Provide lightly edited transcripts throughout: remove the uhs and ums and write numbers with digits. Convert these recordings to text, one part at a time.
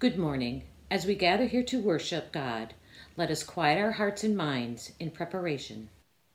Good morning. As we gather here to worship God, let us quiet our hearts and minds in preparation.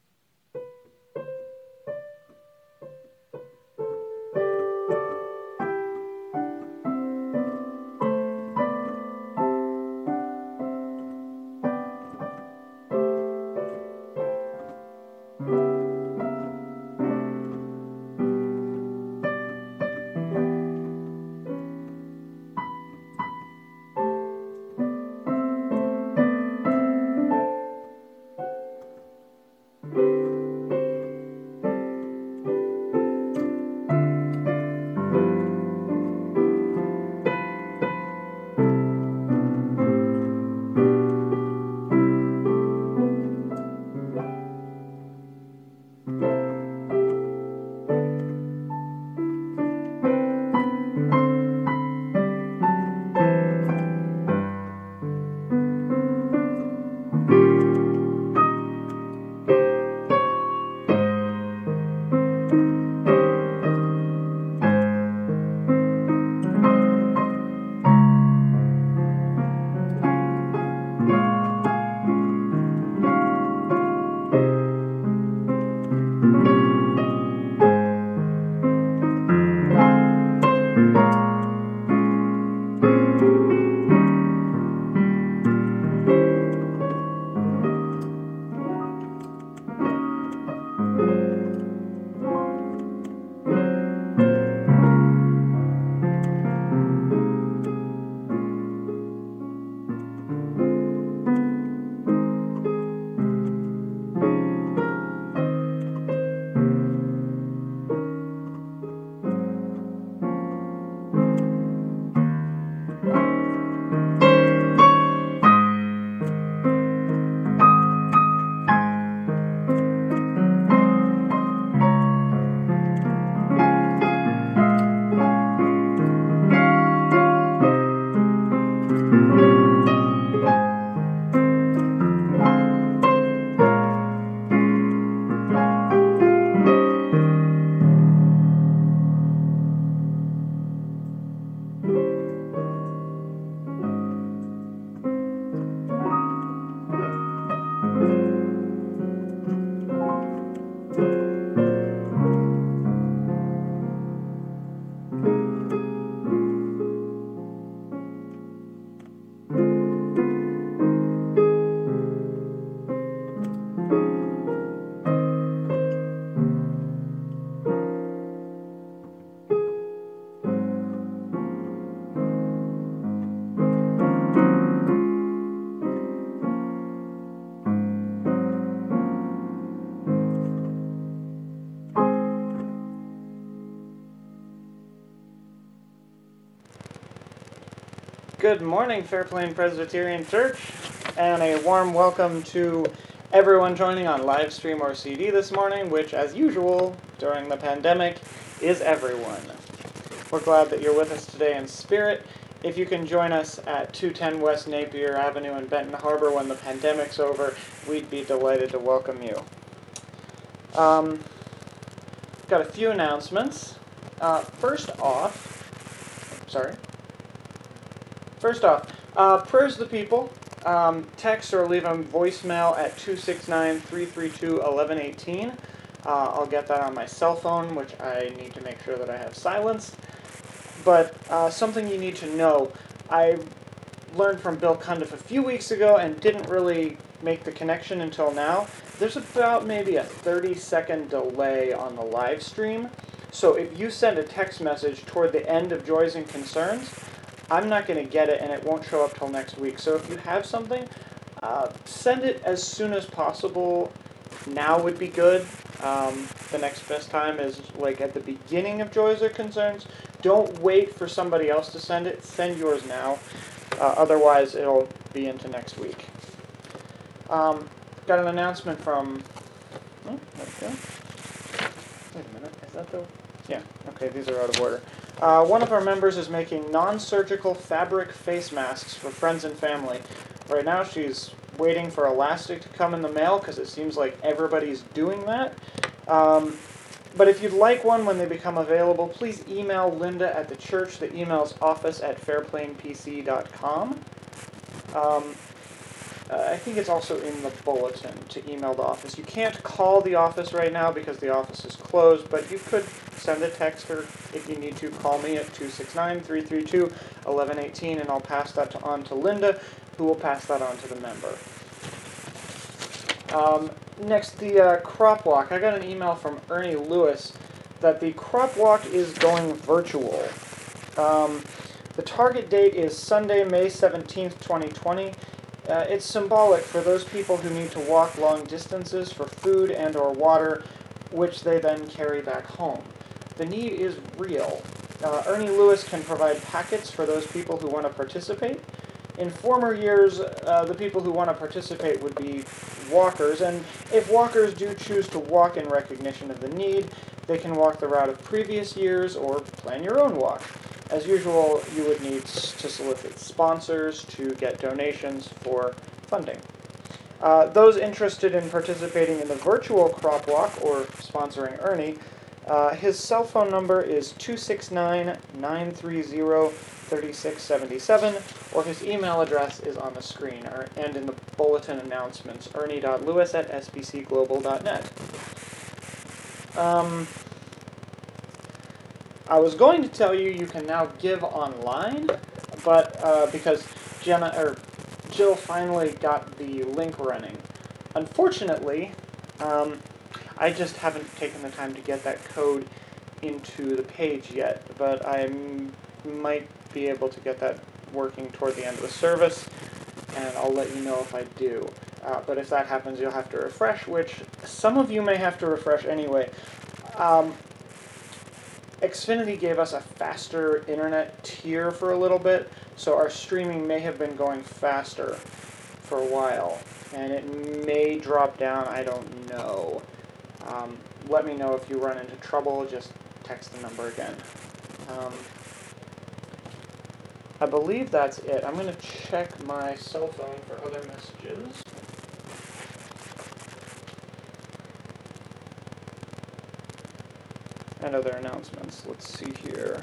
Good morning, Fairplain Presbyterian Church, and a warm welcome to everyone joining on live stream or CD this morning, which, as usual, during the pandemic, is everyone. We're glad that you're with us today in spirit. If you can join us at 210 West Napier Avenue in Benton Harbor when the pandemic's over, we'd be delighted to welcome you. Got a few announcements. First off, prayers to the people. Text or leave a voicemail at 269-332-1118. I'll get that on my cell phone, which I need to make sure that I have silenced. But something you need to know, I learned from Bill Cundiff a few weeks ago and didn't really make the connection until now. There's about maybe a 30-second delay on the live stream. So if you send a text message toward the end of Joys and Concerns, I'm not going to get it and it won't show up till next week. So if you have something, send it as soon as possible. Now would be good. The next best time is like at the beginning of Joys or Concerns. Don't wait for somebody else to send it. Send yours now. Otherwise, it'll be into next week. Got an announcement from... Oh, there we go. Wait a minute. Is that the... Yeah. Okay, these are out of order. One of our members is making non-surgical fabric face masks for friends and family. Right now, she's waiting for elastic to come in the mail because it seems like everybody's doing that. But if you'd like one when they become available, please email Linda at the church. The email's office@fairplainpc.com. I think it's also in the bulletin to email the office. You can't call the office right now because the office is closed, but you could send a text, or if you need to, call me at 269-332-1118, and I'll pass that on to Linda, who will pass that on to the member. Next, the crop walk. I got an email from Ernie Lewis that the crop walk is going virtual. The target date is Sunday, May 17th, 2020. It's symbolic for those people who need to walk long distances for food and or water, which they then carry back home. The need is real. Ernie Lewis can provide packets for those people who want to participate. In former years, the people who want to participate would be walkers, and if walkers do choose to walk in recognition of the need, they can walk the route of previous years or plan your own walk. As usual, you would need to solicit sponsors to get donations for funding. Those interested in participating in the virtual crop walk or sponsoring Ernie, his cell phone number is 269-930-3677, or his email address is on the screen and in the bulletin announcements, ernie.lewis@sbcglobal.net. I was going to tell you can now give online, but because Jill finally got the link running. Unfortunately, I just haven't taken the time to get that code into the page yet, but I might be able to get that working toward the end of the service, and I'll let you know if I do. But if that happens, you'll have to refresh, which some of you may have to refresh anyway. Xfinity gave us a faster internet tier for a little bit, so our streaming may have been going faster for a while, and it may drop down, I don't know. Let me know if you run into trouble, just text the number again. I believe that's it. I'm going to check my cell phone for other messages. And other announcements. Let's see here.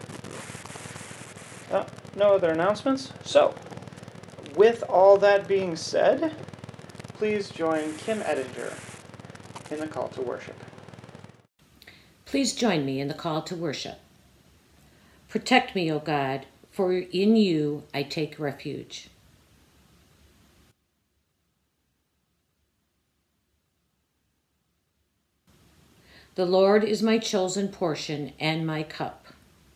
No other announcements? So, with all that being said, please join Kim Ettinger in the call to worship. Please join me in the call to worship. Protect me, O God, for in you I take refuge. The Lord is my chosen portion and my cup.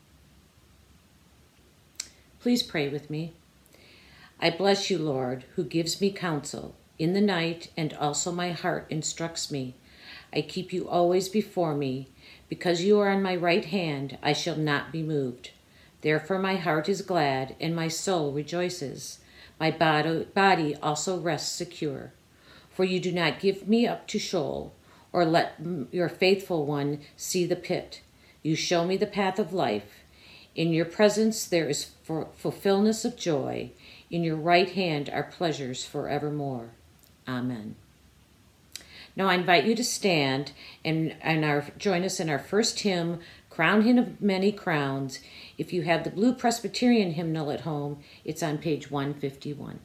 Please pray with me. I bless you, Lord, who gives me counsel in the night, and also my heart instructs me. I keep you always before me. Because you are on my right hand, I shall not be moved. Therefore my heart is glad, and my soul rejoices. My body also rests secure. For you do not give me up to Sheol, or let your faithful one see the pit. You show me the path of life. In your presence there is fulfillment of joy. In your right hand are pleasures forevermore. Amen. Now I invite you to stand and join us in our first hymn, Crown Him of Many Crowns. If you have the Blue Presbyterian hymnal at home, it's on page 151.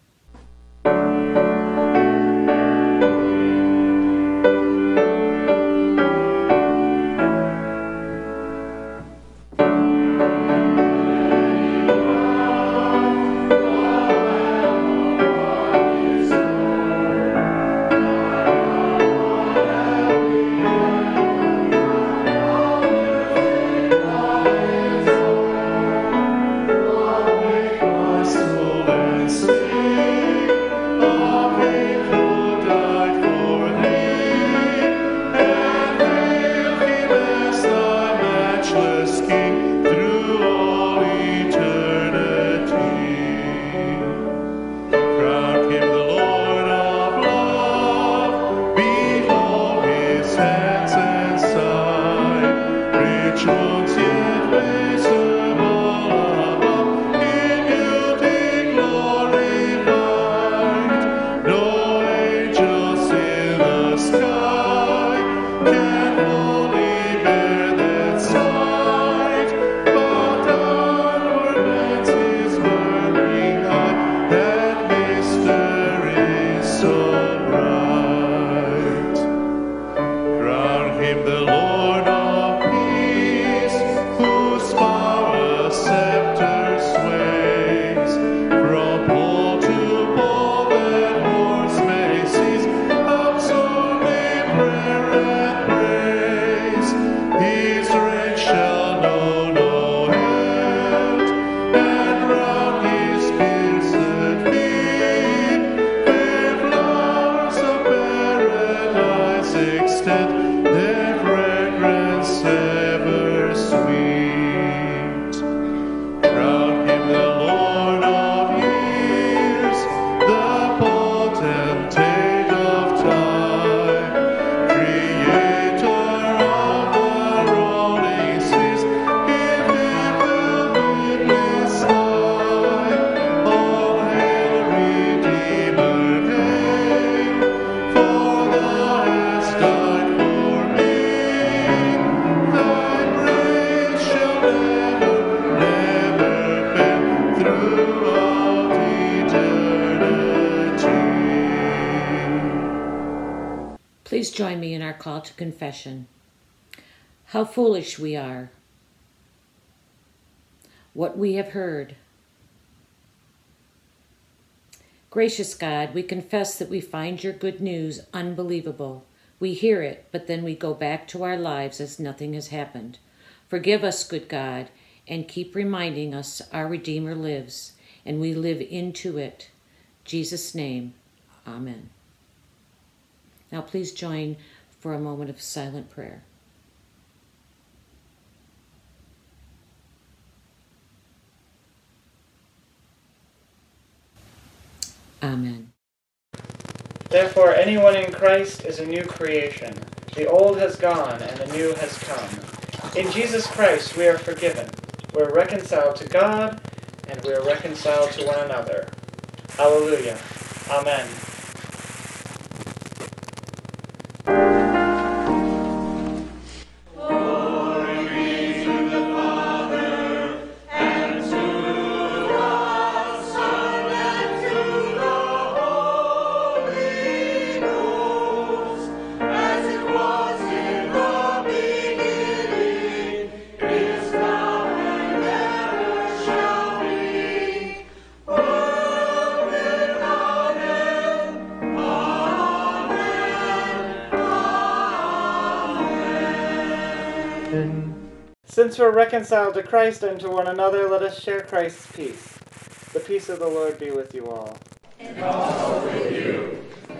Soul and spirit. join me in our call to confession. How foolish we are. What we have heard. Gracious God, we confess that we find your good news unbelievable. We hear it, but then we go back to our lives as nothing has happened. Forgive us, good God, and keep reminding us our Redeemer lives, and we live into it. In Jesus' name, amen. Now please join for a moment of silent prayer. Amen. Therefore, anyone in Christ is a new creation. The old has gone and the new has come. In Jesus Christ we are forgiven. We're reconciled to God, and we are reconciled to one another. Hallelujah. Amen. Since we're reconciled to Christ and to one another, let us share Christ's peace. The peace of the Lord be with you all. And also with you.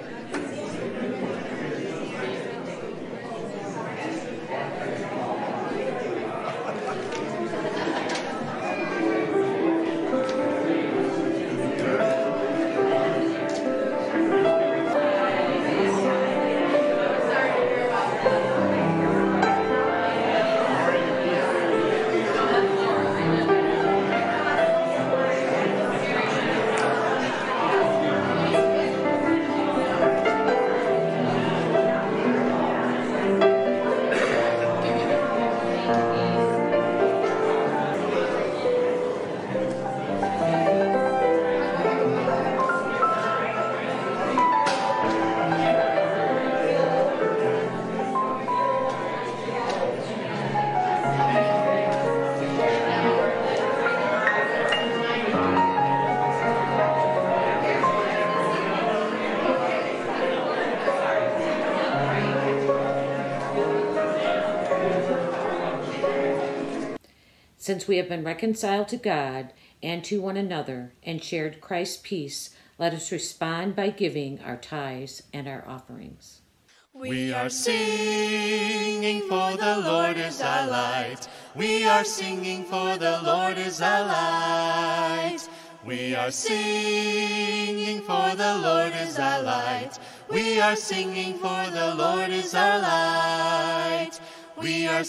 Since we have been reconciled to God and to one another and shared Christ's peace, let us respond by giving our tithes and our offerings. We are singing for the Lord is our light. We are singing for the Lord is our light. We are singing for the Lord is our light. We are singing for the Lord is our light. We are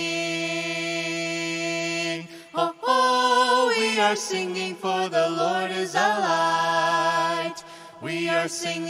singing, oh, oh, we are singing for the Lord is our light. We are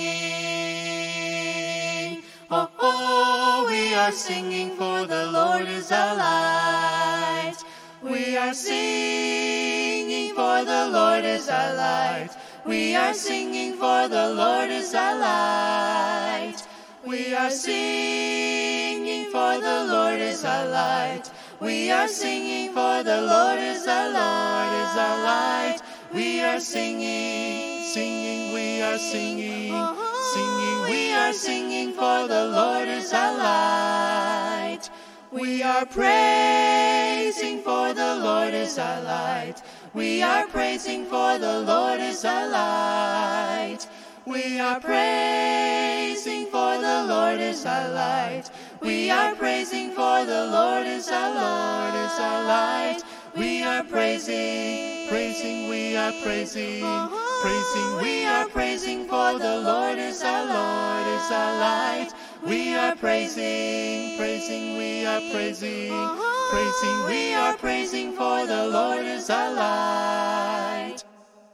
singing, oh, oh, we are singing for the Lord is our light. We are singing for the Lord is our light. We are singing for the Lord is our light. We are singing for the Lord is our light. We are singing for the Lord is our Lord is our light. We are singing, singing, we are singing, singing, we are singing for the Lord is our light. We are praising for the Lord is our light. We are praising for the Lord is our light. We are praising for the Lord is our light. We are praising for the Lord is our Lord is our light. We are praising, praising, we are praising, praising, we are praising for the Lord is our Lord is our light. We are praising, praising, we are praising, praising, we are praising for the Lord is our light.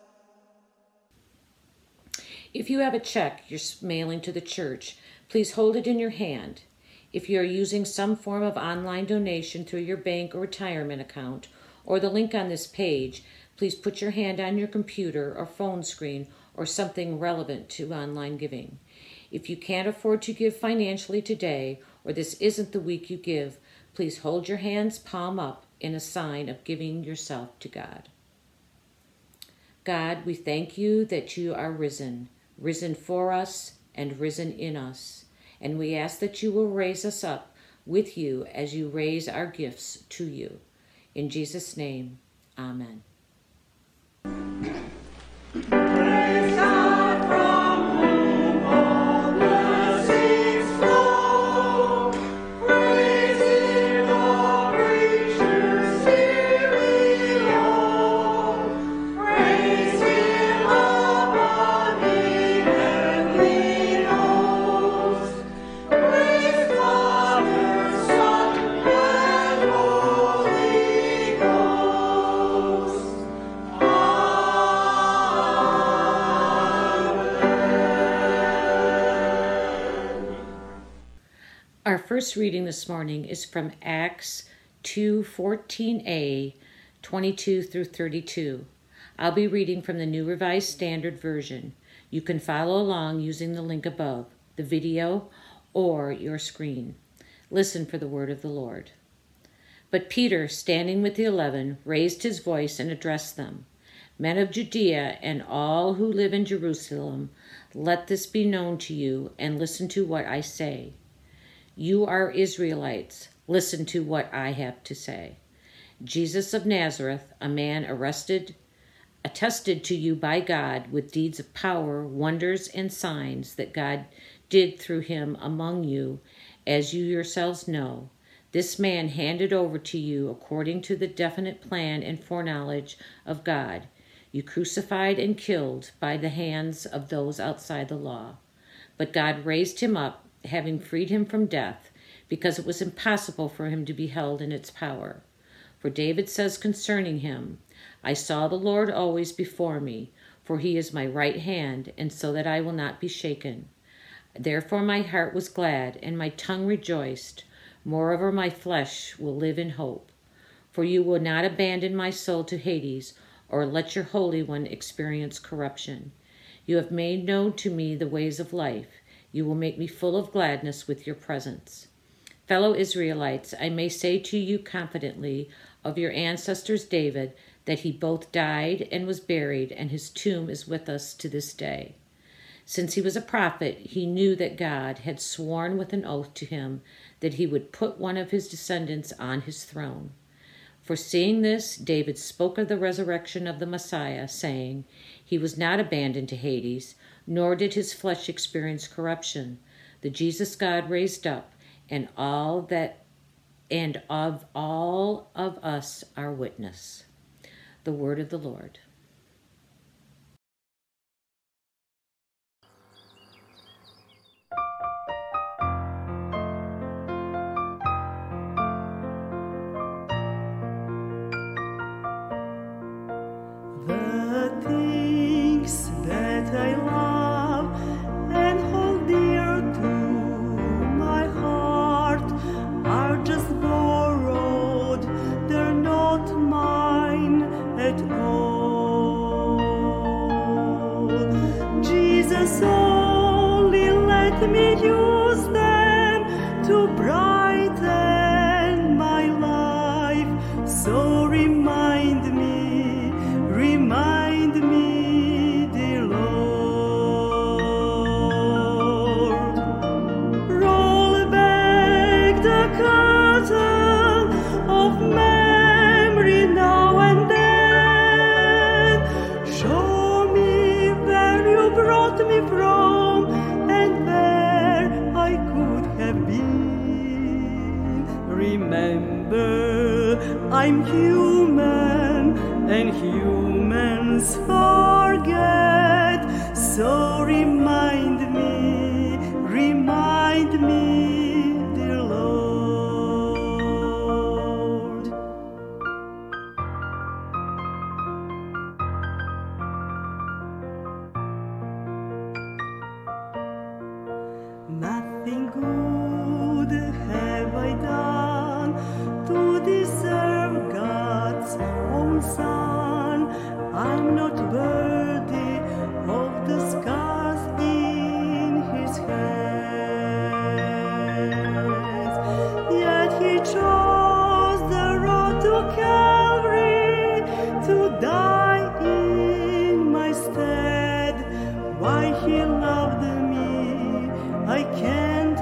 If you have a check you're mailing to the church, please hold it in your hand. If you are using some form of online donation through your bank or retirement account, or the link on this page, please put your hand on your computer or phone screen or something relevant to online giving. If you can't afford to give financially today, or this isn't the week you give, please hold your hands palm up in a sign of giving yourself to God. God, we thank you that you are risen for us and risen in us. And we ask that you will raise us up with you as you raise our gifts to you. In Jesus' name, amen. Our first reading this morning is from Acts 2:14a, 22 through 32. I'll be reading from the New Revised Standard Version. You can follow along using the link above, the video, or your screen. Listen for the word of the Lord. But Peter, standing with the 11, raised his voice and addressed them. Men of Judea and all who live in Jerusalem, let this be known to you, and listen to what I say. You are Israelites. Listen to what I have to say. Jesus of Nazareth, a man attested to you by God with deeds of power, wonders, and signs that God did through him among you, as you yourselves know. This man handed over to you according to the definite plan and foreknowledge of God. You crucified and killed by the hands of those outside the law. But God raised him up, having freed him from death, because it was impossible for him to be held in its power. For David says concerning him, I saw the Lord always before me, for he is my right hand, and so that I will not be shaken. Therefore my heart was glad, and my tongue rejoiced. Moreover, my flesh will live in hope. For you will not abandon my soul to Hades, or let your Holy One experience corruption. You have made known to me the ways of life. You will make me full of gladness with your presence. Fellow Israelites, I may say to you confidently of your ancestors David, that he both died and was buried, and his tomb is with us to this day. Since he was a prophet, he knew that God had sworn with an oath to him that he would put one of his descendants on his throne. Foreseeing this, David spoke of the resurrection of the Messiah, saying, he was not abandoned to Hades, nor did his flesh experience corruption. The Jesus God raised up, and of all of us are witness. The word of the Lord. The things that I love and hold dear to my heart are just borrowed, they're not mine at all. Jesus, only let me use them to brighten my life, so remind me, dear Lord. Roll back the curtain of memory now and then. Show me where you brought me from and where I could have been. Remember, I'm human, and humans forget, so remind me, dear Lord. Nothing good have I done to deserve God's own Son. I'm not why he loved me, I can't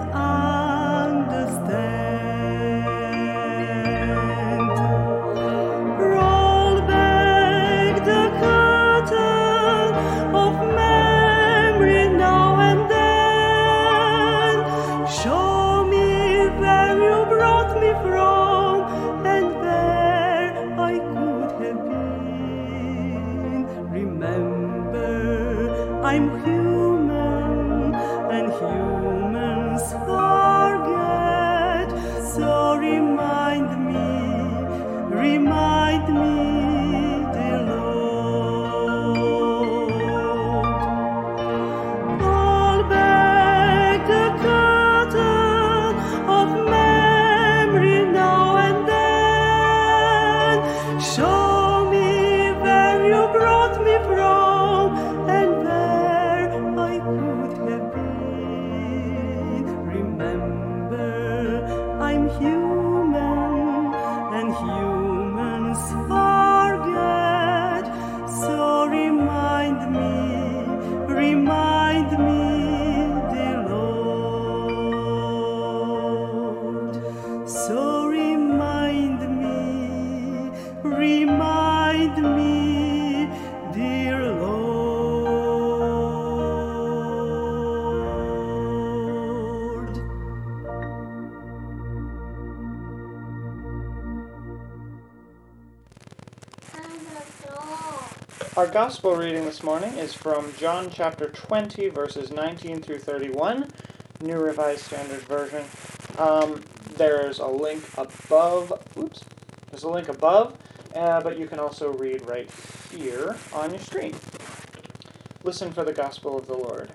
understand. Roll back the curtain of memory now and then. Show me where you brought me from and where I could have been. Remember, I'm human and humans forget. So remind me, dear Lord. Roll back the curtain of memory now and then. Show me where you brought me from and where I could have been. Remember, I'm human and humans forget. So remind me, dear Lord. So remind me, dear Lord. Our gospel reading this morning is from John chapter 20, verses 19 through 31, New Revised Standard Version. There's a link above. There's a link above, but you can also read right here on your screen. Listen for the gospel of the Lord.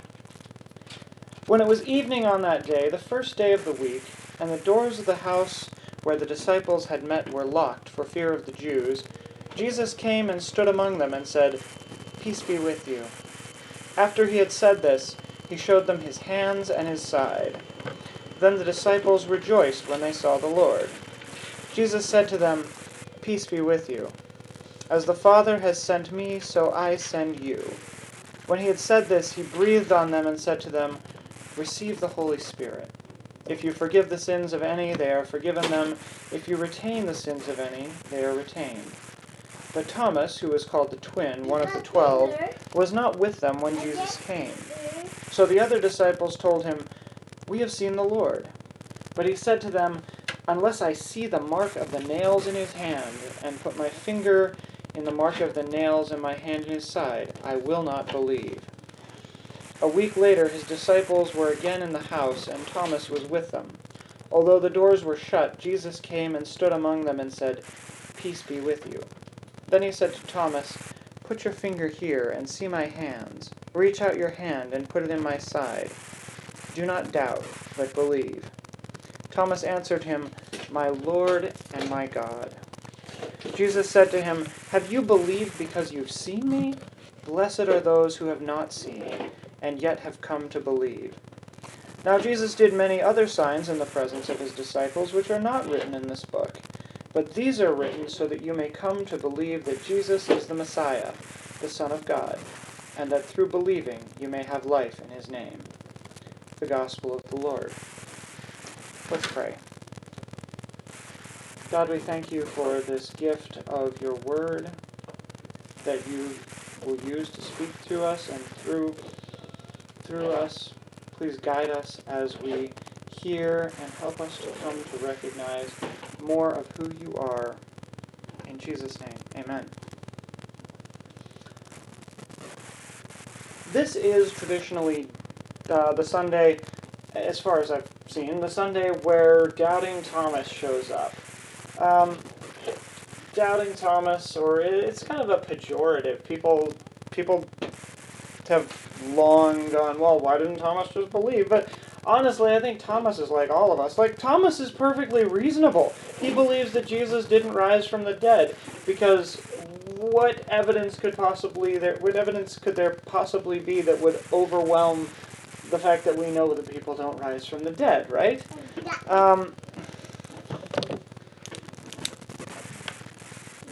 When it was evening on that day, the first day of the week, and the doors of the house where the disciples had met were locked for fear of the Jews, Jesus came and stood among them and said, "Peace be with you." After he had said this, he showed them his hands and his side. Then the disciples rejoiced when they saw the Lord. Jesus said to them, "Peace be with you. As the Father has sent me, so I send you." When he had said this, he breathed on them and said to them, "Receive the Holy Spirit. If you forgive the sins of any, they are forgiven them. If you retain the sins of any, they are retained." But Thomas, who was called the twin, one of the 12, was not with them when Jesus came. So the other disciples told him, "We have seen the Lord." But he said to them, "Unless I see the mark of the nails in his hand, and put my finger in the mark of the nails in my hand in his side, I will not believe." A week later his disciples were again in the house, and Thomas was with them. Although the doors were shut, Jesus came and stood among them and said, "Peace be with you." Then he said to Thomas, "Put your finger here and see my hands. Reach out your hand and put it in my side. Do not doubt, but believe." Thomas answered him, "My Lord and my God." Jesus said to him, "Have you believed because you've seen me? Blessed are those who have not seen, and yet have come to believe." Now Jesus did many other signs in the presence of his disciples, which are not written in this book. But these are written so that you may come to believe that Jesus is the Messiah, the Son of God, and that through believing you may have life in his name. The Gospel of the Lord. Let's pray. God, we thank you for this gift of your word that you will use to speak to us and through us. Please guide us as we hear and help us to come to recognize more of who you are. In Jesus' name, amen. This is traditionally the Sunday, as far as I've seen, the Sunday where Doubting Thomas shows up. Doubting Thomas, or it's kind of a pejorative. People have long gone, well, why didn't Thomas just believe? But honestly, I think Thomas is like all of us. Like, Thomas is perfectly reasonable. He believes that Jesus didn't rise from the dead, because what evidence could there possibly be that would overwhelm the fact that we know that people don't rise from the dead, right?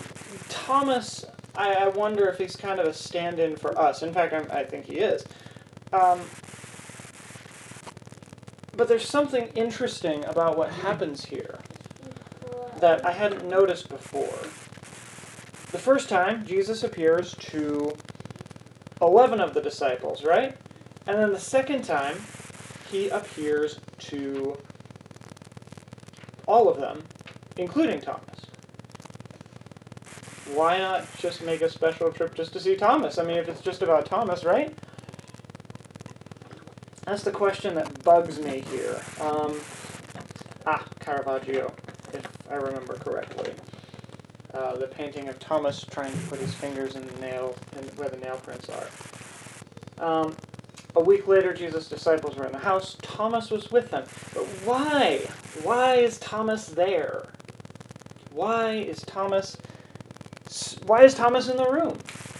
Thomas, I wonder if he's kind of a stand-in for us. In fact, I think he is. But there's something interesting about what happens here that I hadn't noticed before. The first time, Jesus appears to 11 of the disciples, right? And then the second time, he appears to all of them, including Thomas. Why not just make a special trip just to see Thomas? I mean, if it's just about Thomas, right? That's the question that bugs me here. Caravaggio, if I remember correctly. The painting of Thomas trying to put his fingers in the nail, where the nail prints are. A week later, Jesus' disciples were in the house. Thomas was with them. But why? Why is Thomas there? Why is Thomas in the room?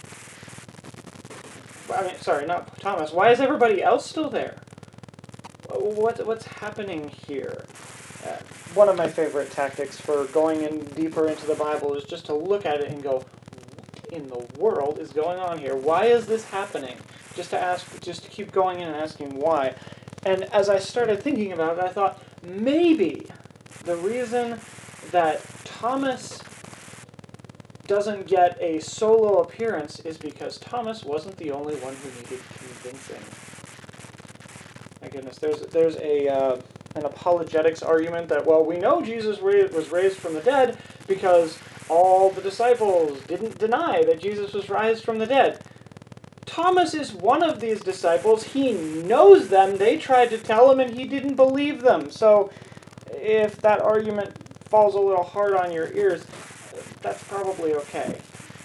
I mean, sorry, not Thomas. Why is everybody else still there? What's happening here? One of my favorite tactics for going in deeper into the Bible is just to look at it and go, what in the world is going on here? Why is this happening? Just to keep going in and asking why. And as I started thinking about it, I thought, maybe the reason that Thomas doesn't get a solo appearance is because Thomas wasn't the only one who needed convincing. My goodness, there's an apologetics argument that, well, we know Jesus was raised from the dead because all the disciples didn't deny that Jesus was raised from the dead. Thomas is one of these disciples. He knows them. They tried to tell him and he didn't believe them. So if that argument falls a little hard on your ears, that's probably okay.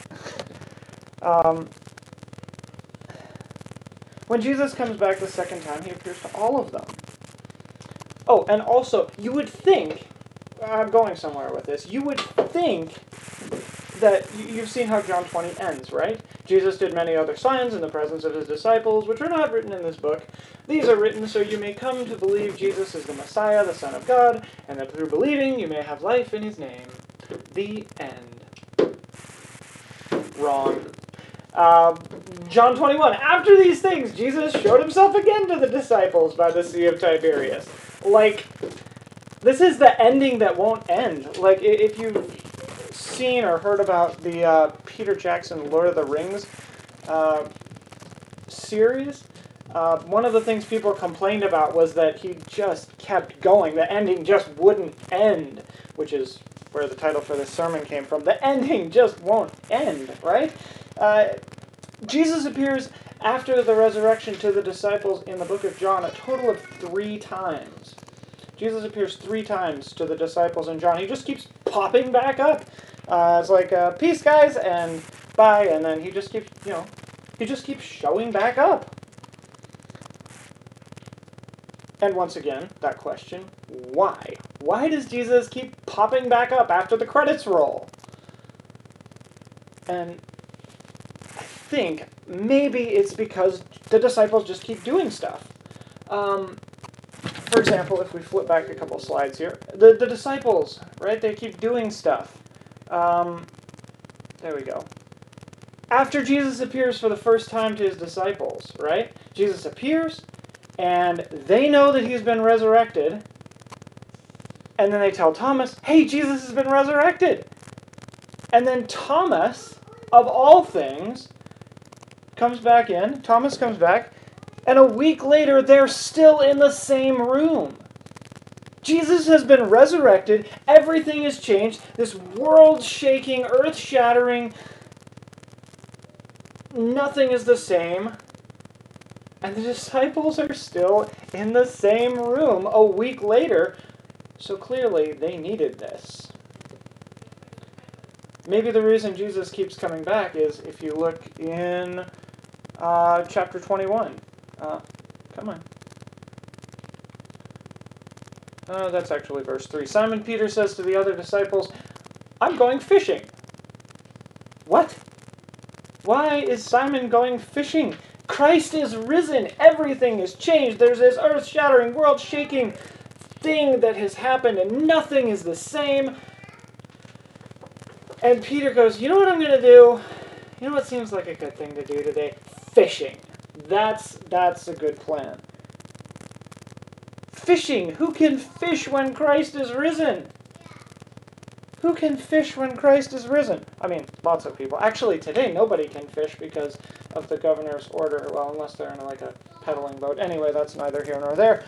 When Jesus comes back the second time, he appears to all of them. Oh, and also, you would think, I'm going somewhere with this, you would think that, you've seen how John 20 ends, right? Jesus did many other signs in the presence of his disciples, which are not written in this book. These are written so you may come to believe Jesus is the Messiah, the Son of God, and that through believing you may have life in his name. The end. Wrong. John 21. After these things, Jesus showed himself again to the disciples by the Sea of Tiberias. Like, this is the ending that won't end. Like, if you've seen or heard about the Peter Jackson Lord of the Rings series, one of the things people complained about was that he just kept going. The ending just wouldn't end, which is where the title for this sermon came from. The ending just won't end, right? Jesus appears after the resurrection to the disciples in the book of John a total of 3 times. Jesus appears 3 times to the disciples in John. He just keeps popping back up. It's like, peace, guys, and bye, and then he just keeps showing back up. And once again, that question, why? Why does Jesus keep popping back up after the credits roll? And I think maybe it's because the disciples just keep doing stuff. For example, if we flip back a couple slides here, the disciples, right, they keep doing stuff. There we go. After Jesus appears for the first time to his disciples, right, Jesus appears, and they know that he's been resurrected, and then they tell Thomas, hey, Jesus has been resurrected. And then Thomas, of all things, comes back in. Thomas comes back, and a week later, they're still in the same room. Jesus has been resurrected. Everything has changed. This world-shaking, earth-shattering, nothing is the same. And the disciples are still in the same room a week later. So clearly, they needed this. Maybe the reason Jesus keeps coming back is if you look in chapter 21. Come on. That's actually verse 3. Simon Peter says to the other disciples, I'm going fishing. What? Why is Simon going fishing? Christ is risen. Everything has changed. There's this earth-shattering, world-shaking thing that has happened, and nothing is the same. And Peter goes, you know what I'm going to do? You know what seems like a good thing to do today? Fishing. That's a good plan. Fishing. Who can fish when Christ is risen? Who can fish when Christ is risen? I mean, lots of people. Actually, today nobody can fish because of the governor's order. Well, unless they're in like a pedaling boat. Anyway, that's neither here nor there.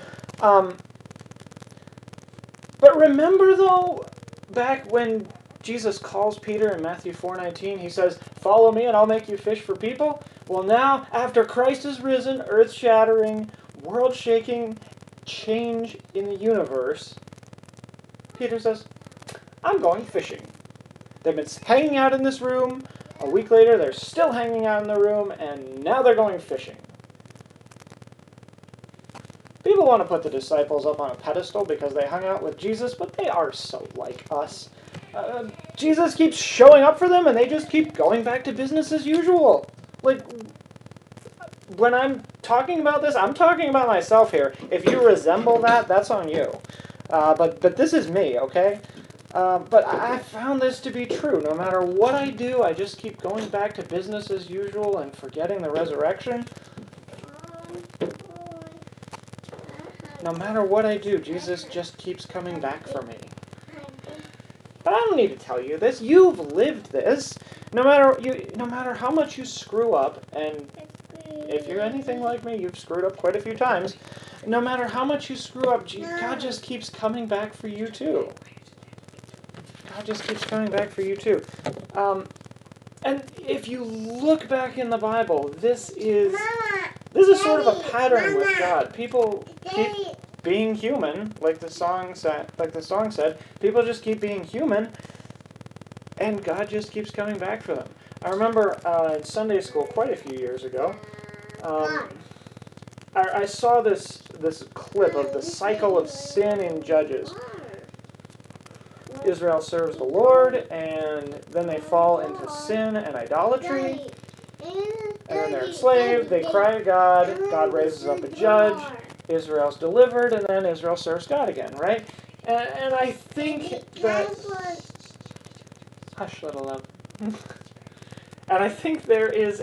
But remember, though, back when Jesus calls Peter in Matthew 4:19, he says, "Follow me and I'll make you fish for people." Well, now, after Christ is risen, earth-shattering, world-shaking change in the universe, Peter says, "I'm going fishing." They've been hanging out in this room. A week later, they're still hanging out in the room, and now they're going fishing. People want to put the disciples up on a pedestal because they hung out with Jesus, but they are so like us. Jesus keeps showing up for them, and they just keep going back to business as usual. Like, when I'm talking about this, I'm talking about myself here. If you resemble that, that's on you. But this is me, okay? But I found this to be true. No matter what I do, I just keep going back to business as usual and forgetting the resurrection. No matter what I do, Jesus just keeps coming back for me. But I don't need to tell you this. You've lived this. No matter how much you screw up, and if you're anything like me, you've screwed up quite a few times. No matter how much you screw up, God just keeps coming back for you too. God just keeps coming back for you too. And if you look back in the Bible, this is sort of a pattern with God. People keep being human, like the song said. People just keep being human, and God just keeps coming back for them. I remember in Sunday school quite a few years ago, I saw this clip of the cycle of sin in Judges. Israel serves the Lord, and then they fall into sin and idolatry, and then they're enslaved, they cry to God, God raises up a judge, Israel's delivered, and then Israel serves God again, right? And I think that... Hush, little love. And I think there is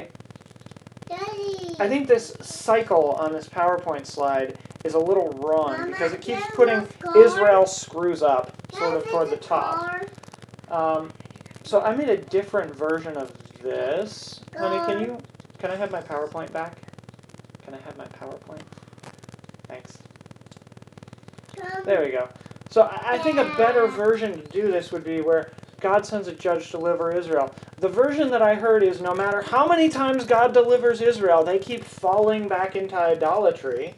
I think this cycle on this PowerPoint slide is a little wrong because it keeps putting Israel screws up sort of toward the top. So I made a different version of this. Honey, can I have my PowerPoint back? Can I have my PowerPoint? Thanks. There we go. So I think a better version to do this would be where God sends a judge to deliver Israel. The version that I heard is no matter how many times God delivers Israel, they keep falling back into idolatry.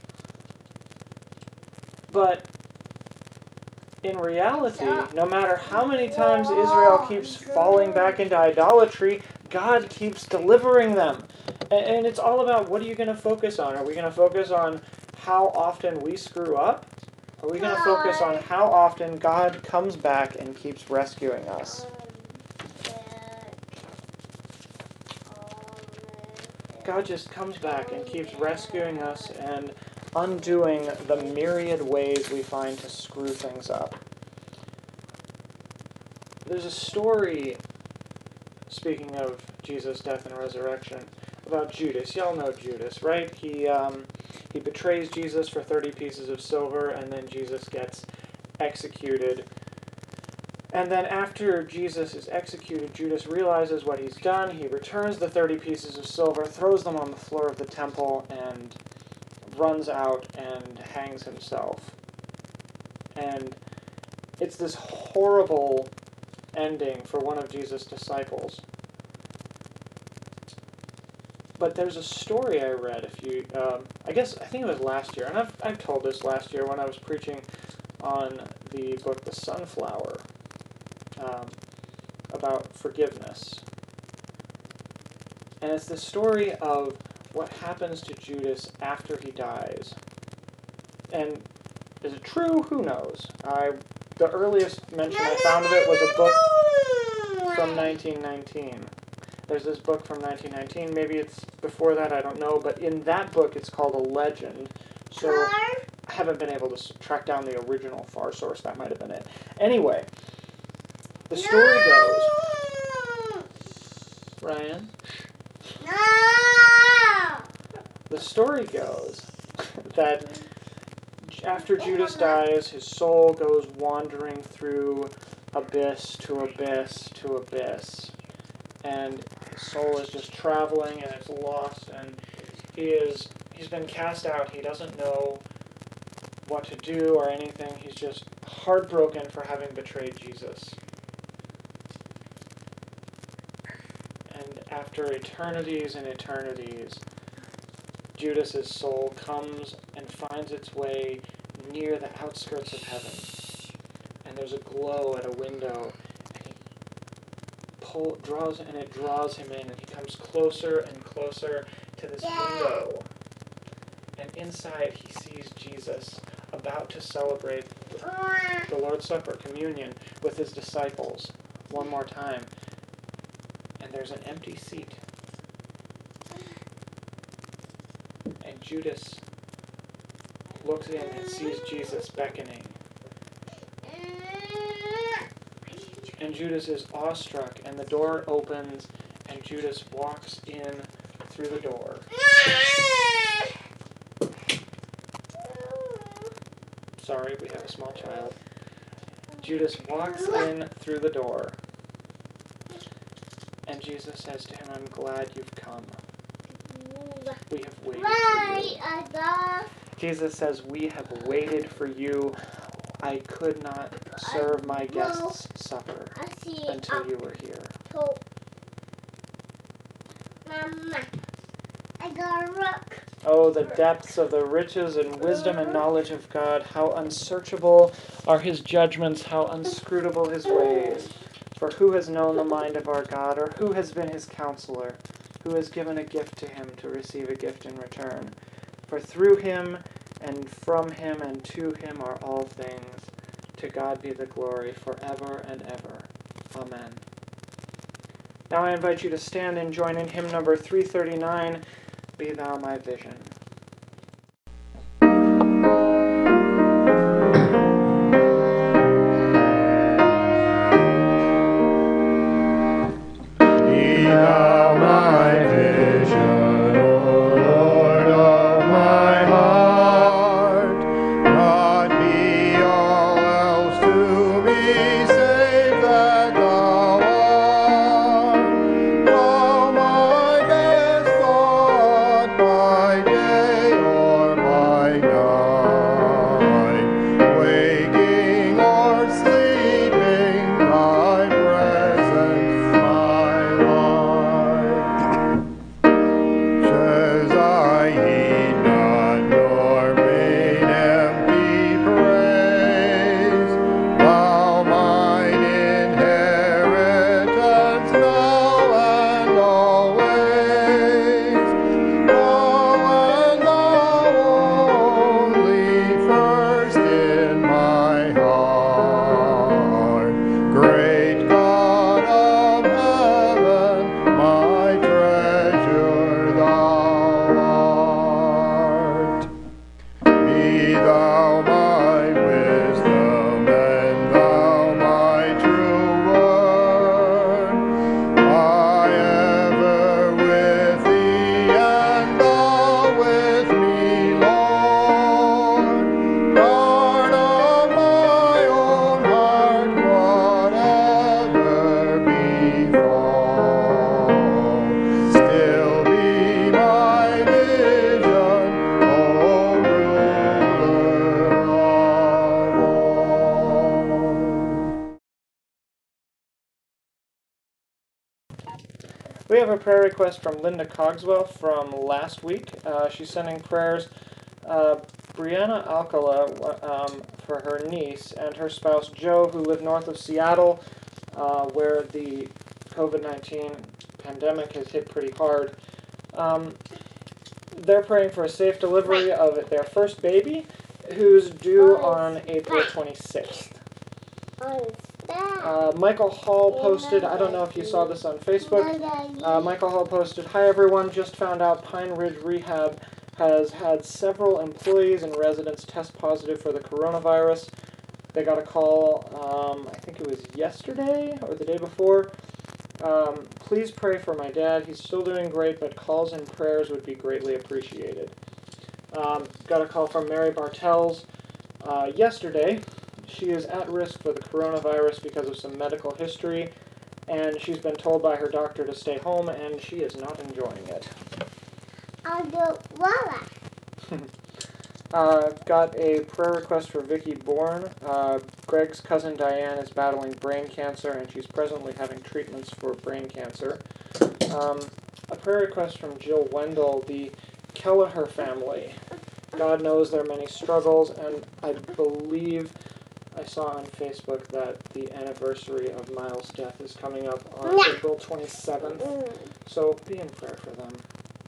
But in reality, no matter how many times Israel keeps falling back into idolatry, God keeps delivering them. And it's all about, what are you going to focus on? Are we going to focus on how often we screw up? Are we going to focus on how often God comes back and keeps rescuing us? God just comes back and keeps rescuing us and undoing the myriad ways we find to screw things up. There's a story, speaking of Jesus' death and resurrection, about Judas. Y'all know Judas, right? He betrays Jesus for 30 pieces of silver, and then Jesus gets executed. And then after Jesus is executed, Judas realizes what he's done. He returns the 30 pieces of silver, throws them on the floor of the temple, and runs out and hangs himself. And it's this horrible ending for one of Jesus' disciples. But there's a story I read I think it was last year, and I've told this last year when I was preaching on the book The Sunflower, about forgiveness. And it's the story of what happens to Judas after he dies. And is it true? Who knows? The earliest mention I found of it was a book from 1919. There's this book from 1919. Maybe it's before that, I don't know. But in that book, it's called a legend. So I haven't been able to track down the original far source. That might have been it. Anyway, the story goes... Ryan? No! the story goes that after Judas dies, his soul goes wandering through abyss to abyss to abyss. And his soul is just traveling and it's lost, and he's been cast out. He doesn't know what to do or anything. He's just heartbroken for having betrayed Jesus. And after eternities and eternities, Judas's soul comes and finds its way near the outskirts of heaven. And there's a glow at a window, and it draws him in, and he comes closer and closer to this window. And inside he sees Jesus about to celebrate the Lord's Supper, communion, with his disciples one more time. And there's an empty seat. And Judas looks in and sees Jesus beckoning. And Judas is awestruck, and the door opens, and Judas walks in through the door. Sorry, we have a small child. Judas walks in through the door, and Jesus says to him, "I'm glad you've come. We have waited for you." Jesus says, "We have waited for you. I could not serve my guests supper until you were here." Mama, I got a rock. Oh, the depths of the riches and wisdom and knowledge of God. How unsearchable are his judgments, how inscrutable his ways. For who has known the mind of our God, or who has been his counselor, who has given a gift to him to receive a gift in return? For through him and from him and to him are all things. To God be the glory forever and ever. Amen. Now I invite you to stand and join in hymn number 339, Be Thou My Vision. Be thou my vision, O Lord of my heart. Not be all else to me, save that thou art. Thou my best thought by day or by night, waking or sleeping, thy presence my life. Says I heed not nor vain empty praise, thou mine inheritance now and always. Thou and thou only first in my heart. Great God of heaven, my treasure thou art. Be thou my wisdom, and thou my true word. I ever with thee, and thou with me, Lord. Guard of my own heart, whatever befall. Still be my vision, O ruler of all. We have a prayer request from Linda Cogswell from last week. She's sending prayers. Brianna Alcala for her niece and her spouse Joe, who live north of Seattle, where the COVID-19 pandemic has hit pretty hard. They're praying for a safe delivery of their first baby, who's due on April 26th. Michael Hall posted, I don't know if you saw this on Facebook, Michael Hall posted, "Hi everyone, just found out Pine Ridge Rehab has had several employees and residents test positive for the coronavirus. They got a call, I think it was yesterday or the day before. Please pray for my dad. He's still doing great, but calls and prayers would be greatly appreciated. Got a call from Mary Bartels yesterday. She is at risk for the coronavirus because of some medical history, and she's been told by her doctor to stay home, and she is not enjoying it. I'll do Walla. Got a prayer request for Vicky Bourne. Greg's cousin Diane is battling brain cancer, and she's presently having treatments for brain cancer. A prayer request from Jill Wendell, the Kelleher family. God knows there are many struggles, and I believe I saw on Facebook that the anniversary of Miles' death is coming up on April 27th, so be in prayer for them.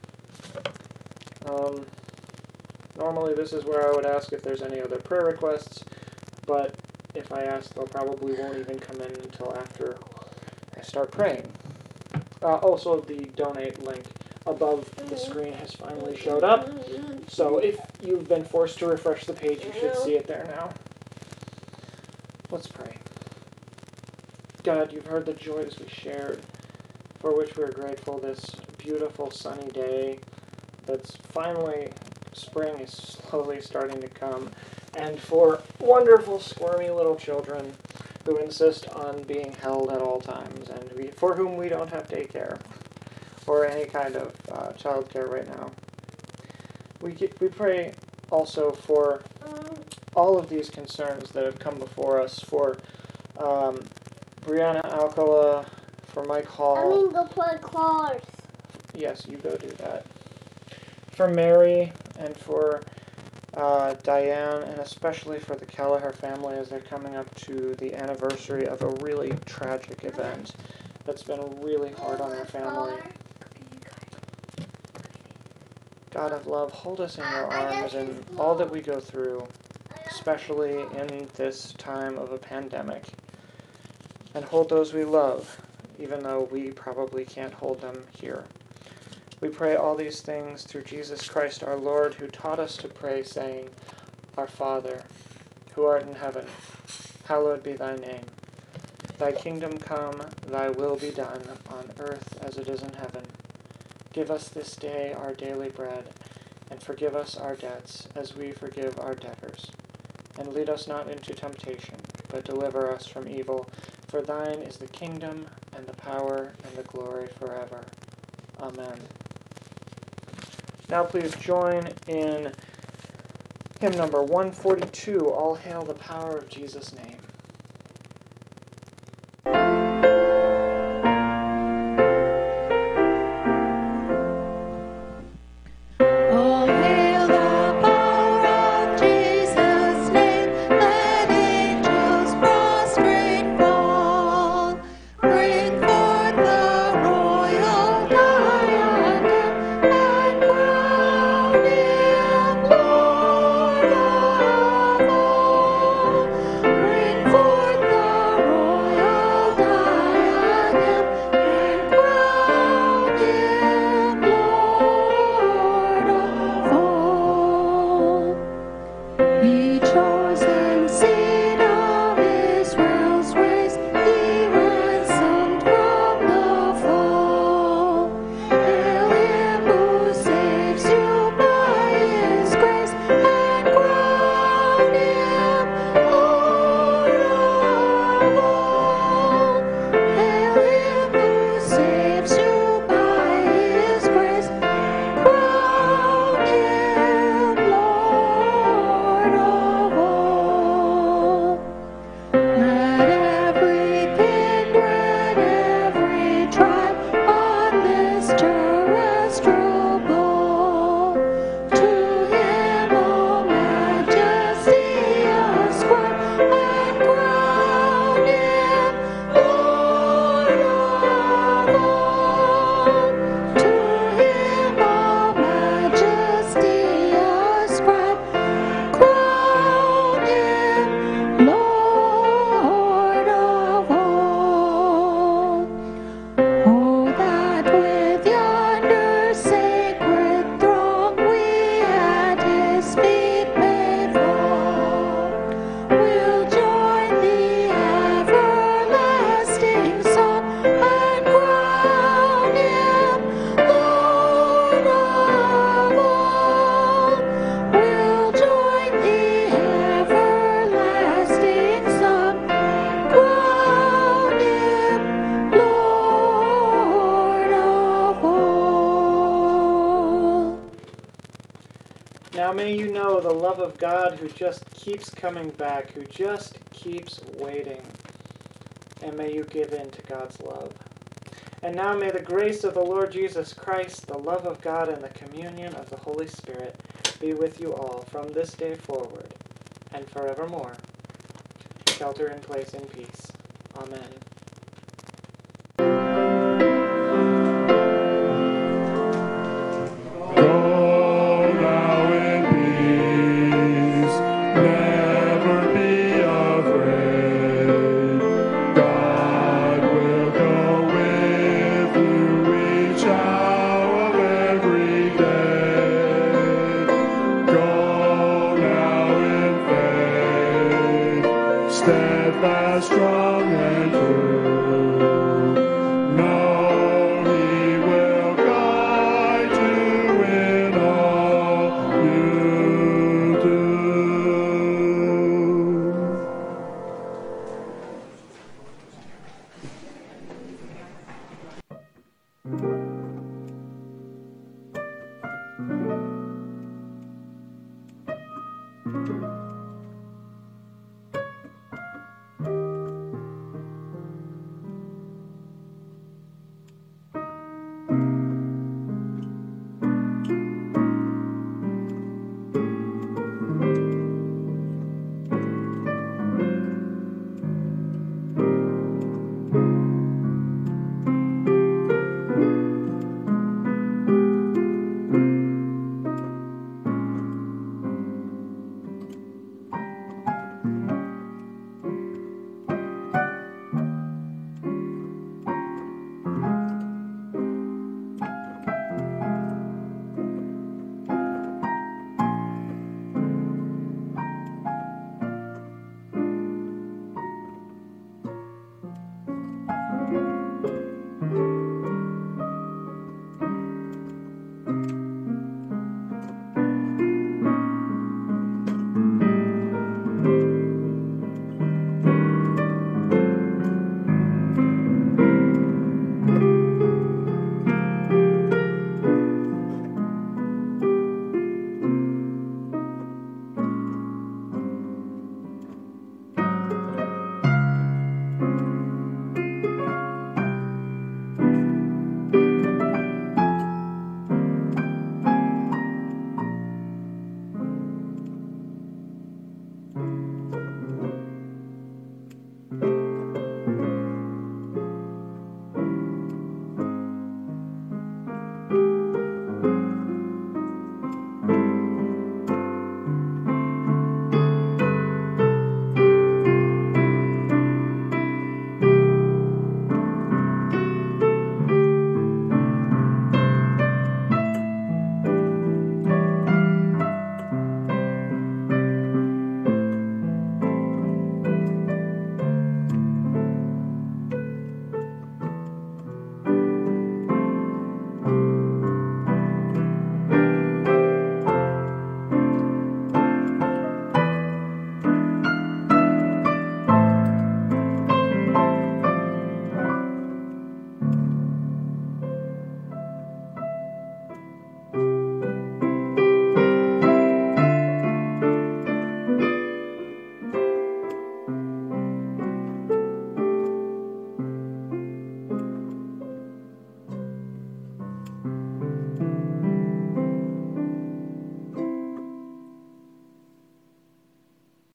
Normally this is where I would ask if there's any other prayer requests, but if I ask, they'll probably won't even come in until after I start praying. Also, the donate link above the screen has finally showed up, so if you've been forced to refresh the page, you should see it there now. Let's pray. God, you've heard the joys we shared, for which we're grateful this beautiful sunny day that's finally, spring is slowly starting to come, and for wonderful squirmy little children who insist on being held at all times, and for whom we don't have daycare or any kind of childcare right now. We pray also for all of these concerns that have come before us, for Brianna Alcala, for Mike Hall. I mean, go play cars. Yes, you go do that. For Mary and for Diane, and especially for the Kelleher family as they're coming up to the anniversary of a really tragic event that's been really hard on their family. God of love, hold us in your arms in all that we go through, especially in this time of a pandemic. And hold those we love, even though we probably can't hold them here. We pray all these things through Jesus Christ our Lord, who taught us to pray, saying, Our Father, who art in heaven, hallowed be thy name. Thy kingdom come, thy will be done, on earth as it is in heaven. Give us this day our daily bread, and forgive us our debts, as we forgive our debtors. And lead us not into temptation, but deliver us from evil. For thine is the kingdom, and the power, and the glory forever. Amen. Now please join in hymn number 142, All Hail the Power of Jesus' Name. Bring Now may you know the love of God who just keeps coming back, who just keeps waiting. And may you give in to God's love. And now may the grace of the Lord Jesus Christ, the love of God, and the communion of the Holy Spirit be with you all from this day forward and forevermore. Shelter in place in peace. Amen. Go now in peace, never be afraid. God will go with you each hour of every day. Go now in faith, steadfast, strong, and true. Thank you.